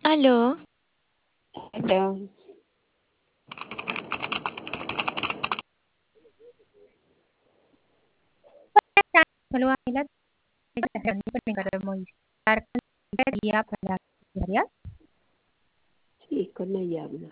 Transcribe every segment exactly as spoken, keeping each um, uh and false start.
Aló, Hola. Saludos a la para modificar el día para áreas. Sí, con ella habla.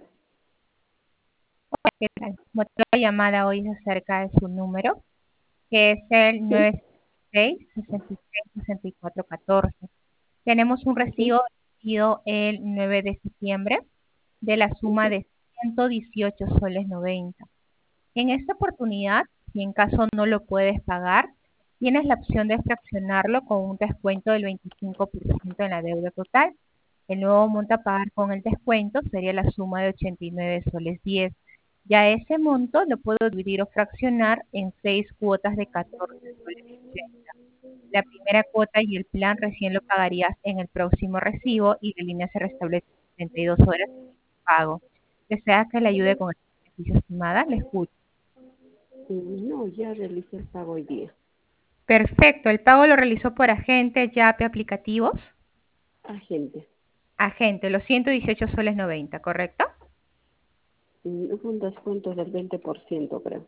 ¿Qué tal? Motivo de la llamada hoy es acerca de su número, que es el Sí. nueve seis seis, sesenta y seis, sesenta y cuatro catorce. Tenemos un Ujú, recibo vencido el nueve de septiembre de la suma ujú, de ciento dieciocho soles noventa. En esta oportunidad, si en caso no lo puedes pagar, tienes la opción de fraccionarlo con un descuento del veinticinco por ciento en la deuda total. El nuevo monto a pagar con el descuento sería la suma de ochenta y nueve soles diez. Ya ese monto lo puedo dividir o fraccionar en seis cuotas de catorce soles ochenta. La primera cuota y el plan recién lo pagarías en el próximo recibo y la línea se restablece en treinta y dos horas de pago. ¿Desea que le ayude con el beneficio estimada? Le escucho. Mm, No, ya realicé el pago hoy día. Perfecto, el pago lo realizó por agente, Yape, aplicativos. Agente. Agente, los ciento dieciocho soles noventa, ¿correcto? Mm, Hubo un descuento del veinte por ciento, creo.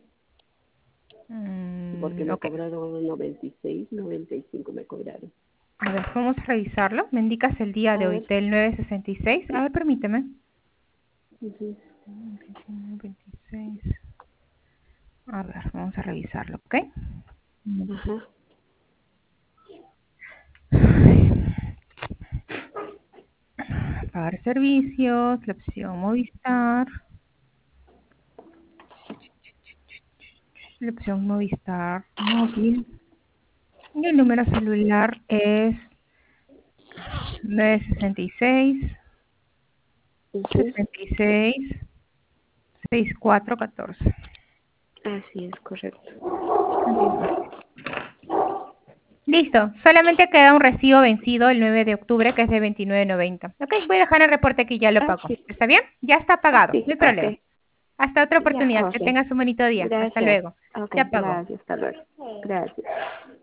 Porque Mm, me ok, cobraron noventa y seis, noventa y cinco me cobraron. a ver, vamos a revisarlo. Me indicas el día A de hoy, ver. del nueve sesenta y seis. A Sí. ver, permíteme. Ujú. veintiséis. A ver, vamos a revisarlo, ¿ok? Un momentito. Ajá. Pagar servicios, la opción Movistar, la opción Movistar móvil. Y el número celular es nueve sesenta y seis, Ujú. setenta y seis, sesenta y cuatro catorce. Así es, correcto. Continúa. Listo, solamente queda un recibo vencido el nueve de octubre que es de veintinueve noventa. Ok, voy a dejar el reporte que ya lo pagó. Así. ¿Está bien? Ya está pagado, no Sí, hay problema. ok. Hasta otra Ya, oportunidad. Que ok. tengas un bonito día. Hasta Gracias. luego. Ok, Ya pagó. gracias. Hasta luego. Gracias.